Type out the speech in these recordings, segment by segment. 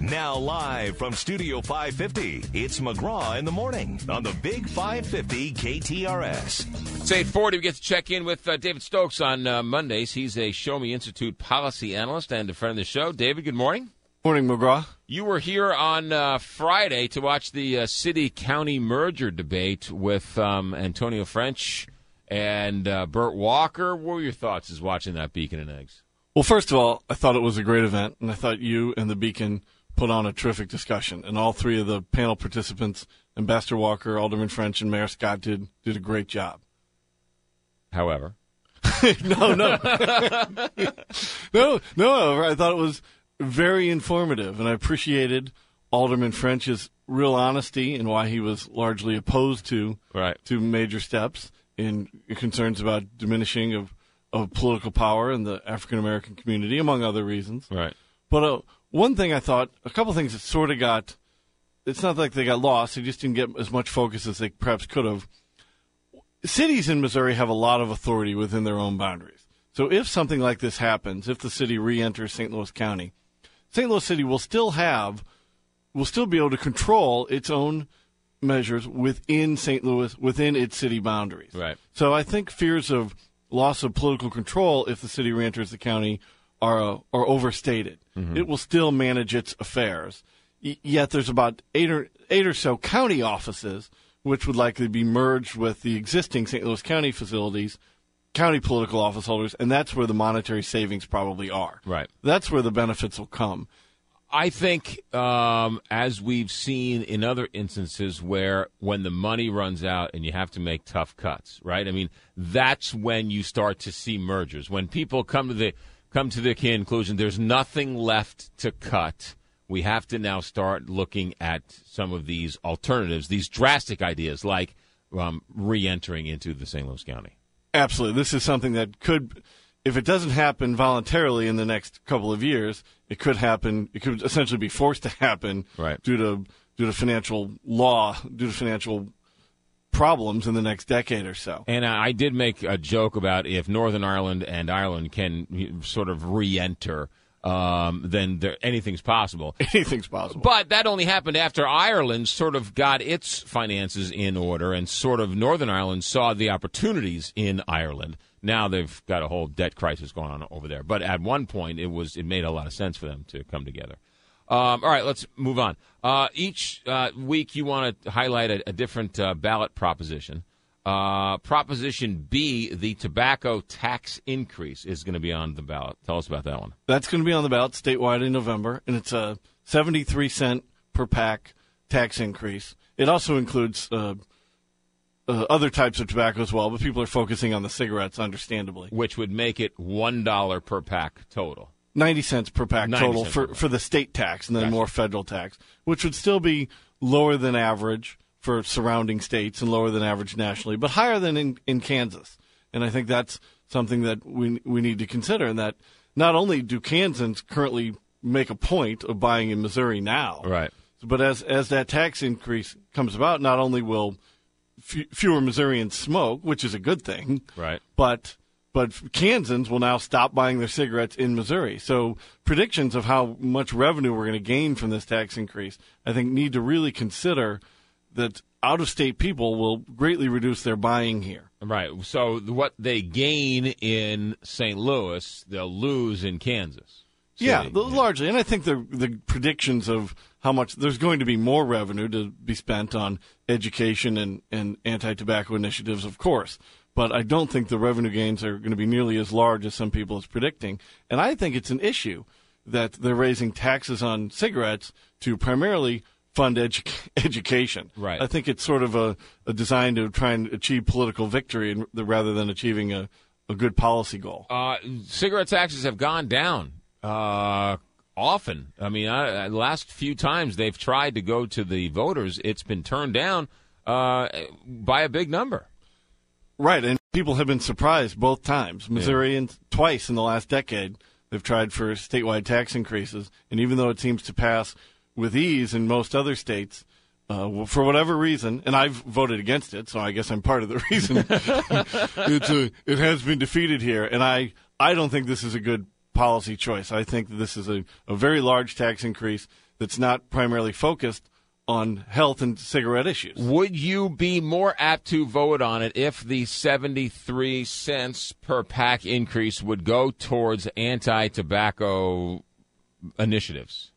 Now live from Studio 550, it's McGraw in the Morning on the Big 550 KTRS. It's 8:40. We get to check in with David Stokes on Mondays. He's a Show Me Institute policy analyst and a friend of the show. David, good morning. Morning, McGraw. You were here on Friday to watch the city-county merger debate with Antonio French and Burt Walker. What were your thoughts as watching that Beacon and Eggs? Well, first of all, I thought it was a great event, and I thought you and the Beacon put on a terrific discussion. And all three of the panel participants, Ambassador Walker, Alderman French, and Mayor Scott, did a great job. However. No. No, however, I thought it was very informative, and I appreciated Alderman French's real honesty and why he was largely opposed to major steps in concerns about diminishing of political power in the African-American community, among other reasons. Right. But one thing I thought, a couple things that sort of got, it's not like they got lost, they just didn't get as much focus as they perhaps could have. Cities in Missouri have a lot of authority within their own boundaries. So if something like this happens, if the city re-enters St. Louis County, St. Louis City will still be able to control its own measures within St. Louis, within its city boundaries. Right. So I think fears of loss of political control if the city re-enters the county are overstated. Mm-hmm. It will still manage its affairs. Yet there's about eight or so county offices which would likely be merged with the existing St. Louis County facilities, county political office holders, and that's where the monetary savings probably are. Right. That's where the benefits will come. I think, as we've seen in other instances where when the money runs out and you have to make tough cuts, right? I mean, that's when you start to see mergers. When people come to the conclusion there's nothing left to cut, we have to now start looking at some of these alternatives, these drastic ideas like re-entering into the St. Louis County. Absolutely. This is something that could, if it doesn't happen voluntarily in the next couple of years, it could happen. It could essentially be forced to happen due to financial law, due to financial problems in the next decade or so. And I did make a joke about if Northern Ireland and Ireland can sort of re-enter, then anything's possible. Anything's possible. But that only happened after Ireland sort of got its finances in order and sort of Northern Ireland saw the opportunities in Ireland. Now they've got a whole debt crisis going on over there. But at one point, it made a lot of sense for them to come together. All right, let's move on. Each week you want to highlight a different ballot proposition. Proposition B, the tobacco tax increase, is going to be on the ballot. Tell us about that one. That's going to be on the ballot statewide in November, and it's a 73-cent per pack tax increase. It also includes other types of tobacco as well, but people are focusing on the cigarettes, understandably. Which would make it $1 per pack total. 90 cents per pack total for the state tax and then more federal tax, which would still be lower than average for surrounding states and lower than average nationally, but higher than in Kansas. And I think that's something that we need to consider, and that not only do Kansans currently make a point of buying in Missouri now, right, but as that tax increase comes about, not only will fewer Missourians smoke, which is a good thing, right, but Kansans will now stop buying their cigarettes in Missouri. So predictions of how much revenue we're going to gain from this tax increase, I think, need to really consider that out-of-state people will greatly reduce their buying here. Right. So what they gain in St. Louis, they'll lose in Kansas. Largely. And I think the predictions of how much there's going to be more revenue to be spent on education and anti-tobacco initiatives, of course. But I don't think the revenue gains are going to be nearly as large as some people are predicting. And I think it's an issue that they're raising taxes on cigarettes to primarily fund education. Right. I think it's sort of a design to try and achieve political victory rather than achieving a good policy goal. Cigarette taxes have gone down often. I mean, the last few times they've tried to go to the voters, it's been turned down by a big number. Right, and people have been surprised both times. Missouri and twice in the last decade, they've tried for statewide tax increases, and even though it seems to pass with ease in most other states, for whatever reason, and I've voted against it, so I guess I'm part of the reason, it has been defeated here, and I don't think this is a good policy choice. I think that this is a very large tax increase that's not primarily focused on health and cigarette issues. Would you be more apt to vote on it if the 73 cents per pack increase would go towards anti-tobacco initiatives?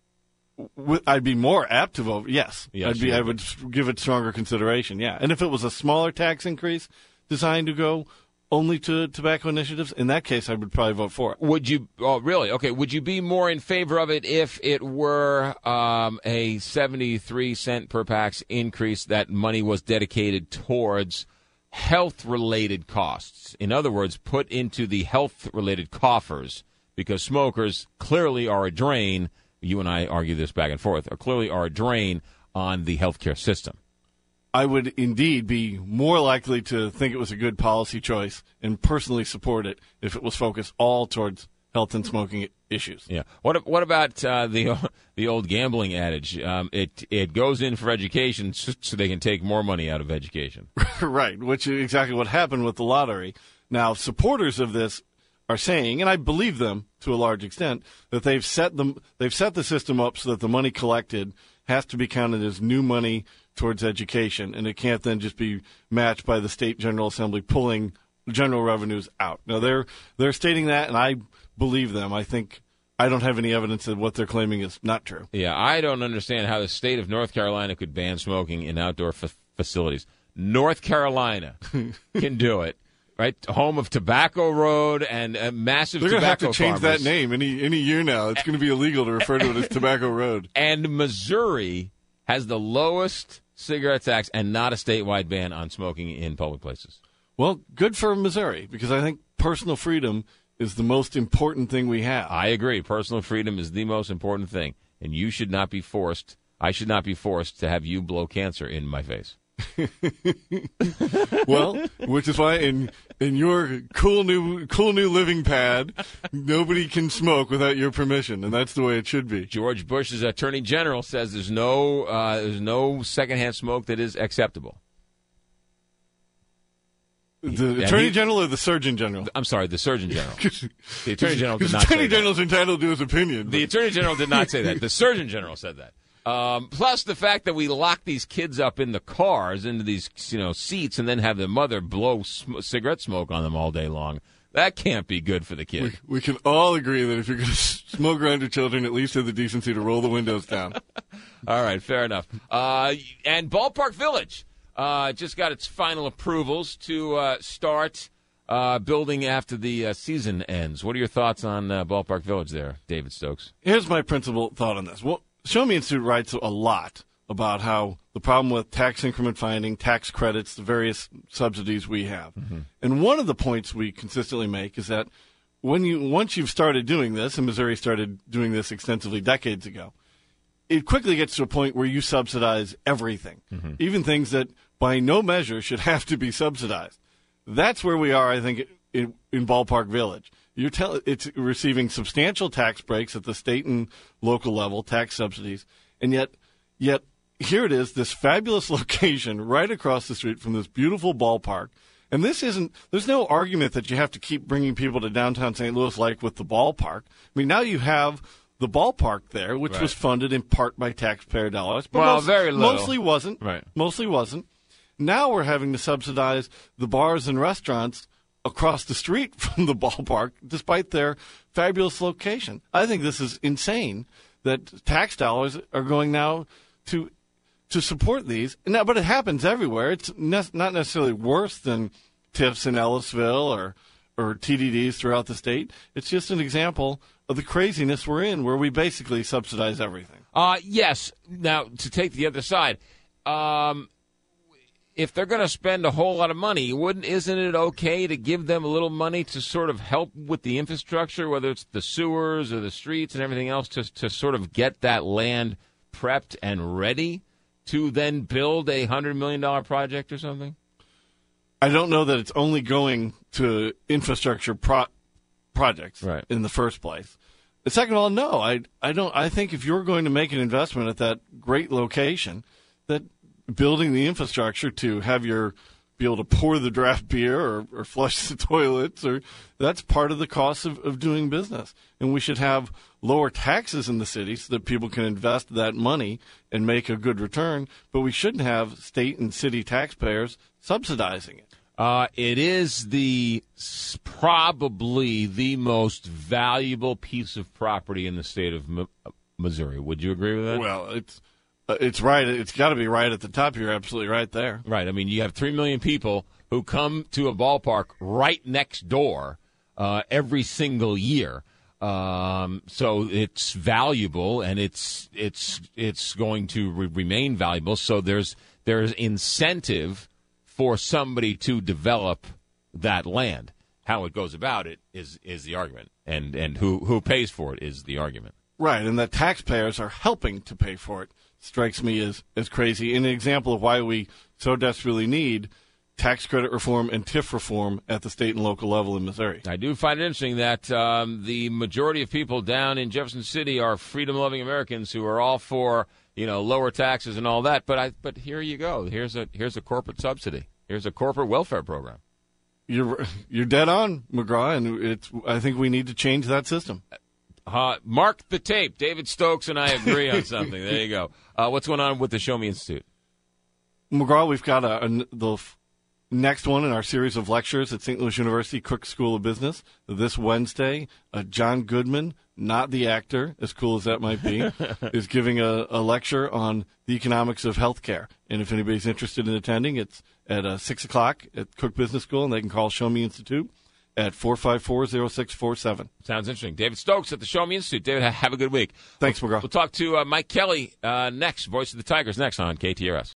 I'd be more apt to vote, yes. Yes, I would give it stronger consideration, yeah. And if it was a smaller tax increase designed to go only to tobacco initiatives, in that case, I would probably vote for it. Would you? Oh, really? Okay. Would you be more in favor of it if it were a 73 cent per pack increase that money was dedicated towards health-related costs? In other words, put into the health-related coffers, because smokers clearly are a drain. You and I argue this back and forth. Clearly are a drain on the healthcare system. I would indeed be more likely to think it was a good policy choice and personally support it if it was focused all towards health and smoking issues. Yeah. What about the old gambling adage? It goes in for education so they can take more money out of education. Right, which is exactly what happened with the lottery. Now, supporters of this are saying, and I believe them to a large extent, that they've set the system up so that the money collected has to be counted as new money towards education, and it can't then just be matched by the state General Assembly pulling general revenues out. Now, they're stating that, and I believe them. I don't have any evidence that what they're claiming is not true. Yeah, I don't understand how the state of North Carolina could ban smoking in outdoor facilities. North Carolina can do it. Right, home of Tobacco Road and massive tobacco farmers. They're going to have to change that name any year now. It's going to be illegal to refer to it as Tobacco Road. And Missouri has the lowest cigarette tax and not a statewide ban on smoking in public places. Well, good for Missouri, because I think personal freedom is the most important thing we have. I agree. Personal freedom is the most important thing, and you should not be forced. I should not be forced to have you blow cancer in my face. Well, which is why in your cool new living pad, nobody can smoke without your permission, and that's the way it should be. George Bush's attorney general says there's no secondhand smoke that is acceptable. The attorney general or the surgeon general? I'm sorry, the surgeon general. The attorney general did not say that. The attorney general's entitled to his opinion. But. The attorney general did not say that. The surgeon general said that. Plus the fact that we lock these kids up in the cars, into these seats, and then have the mother blow cigarette smoke on them all day long. That can't be good for the kid. We can all agree that if you're going to smoke around your children, at least have the decency to roll the windows down. All right, fair enough. And Ballpark Village just got its final approvals to start building after the season ends. What are your thoughts on Ballpark Village there, David Stokes? Here's my principal thought on this. Well, Show Me Institute writes a lot about how the problem with tax increment finding, tax credits, the various subsidies we have. Mm-hmm. And one of the points we consistently make is that once you've started doing this, and Missouri started doing this extensively decades ago, it quickly gets to a point where you subsidize everything, even things that by no measure should have to be subsidized. That's where we are, I think, in Ballpark Village. It's receiving substantial tax breaks at the state and local level, tax subsidies, and yet here it is, this fabulous location right across the street from this beautiful ballpark. And there's no argument that you have to keep bringing people to downtown St. Louis like with the ballpark. I mean, now you have the ballpark there, which was funded in part by taxpayer dollars. But very little. Mostly wasn't. Right. Mostly wasn't. Now we're having to subsidize the bars and restaurants across the street from the ballpark, despite their fabulous location. I think this is insane that tax dollars are going now to support these. Now, but it happens everywhere. It's not necessarily worse than TIFs in Ellisville or TDDs throughout the state. It's just an example of the craziness we're in, where we basically subsidize everything. Yes. Now, to take the other side, if they're going to spend a whole lot of money, isn't it okay to give them a little money to sort of help with the infrastructure, whether it's the sewers or the streets and everything else, to sort of get that land prepped and ready to then build a $100 million project or something? I don't know that it's only going to infrastructure projects in the first place. Second of all, no, I don't. I think if you're going to make an investment at that great location, that building the infrastructure to have your be able to pour the draft beer or flush the toilets, or that's part of the cost of doing business. And we should have lower taxes in the city so that people can invest that money and make a good return. But we shouldn't have state and city taxpayers subsidizing it. It is probably the most valuable piece of property in the state of Missouri. Would you agree with that? Well, it's right. It's got to be right at the top. You're absolutely right there. Right. I mean, you have 3 million people who come to a ballpark right next door every single year. So it's valuable, and it's going to remain valuable. So there's incentive for somebody to develop that land. How it goes about it is the argument, and who pays for it is the argument. Right, and that taxpayers are helping to pay for it strikes me as crazy. And an example of why we so desperately need tax credit reform and TIF reform at the state and local level in Missouri. I do find it interesting that the majority of people down in Jefferson City are freedom-loving Americans who are all for lower taxes and all that. But here you go. Here's a corporate subsidy. Here's a corporate welfare program. You're dead on, McGraw, and I think we need to change that system. Mark the tape. David Stokes and I agree on something. There you go. What's going on with the Show Me Institute? McGraw, we've got the next one in our series of lectures at St. Louis University Cook School of Business this Wednesday. John Goodman, not the actor, as cool as that might be, is giving a lecture on the economics of healthcare. And if anybody's interested in attending, it's at 6 o'clock at Cook Business School, and they can call Show Me Institute at 454-0647. Sounds interesting. David Stokes at the Show Me Institute. David, have a good week. Thanks, McGraw. We'll talk to Mike Kelly next, voice of the Tigers, next on KTRS.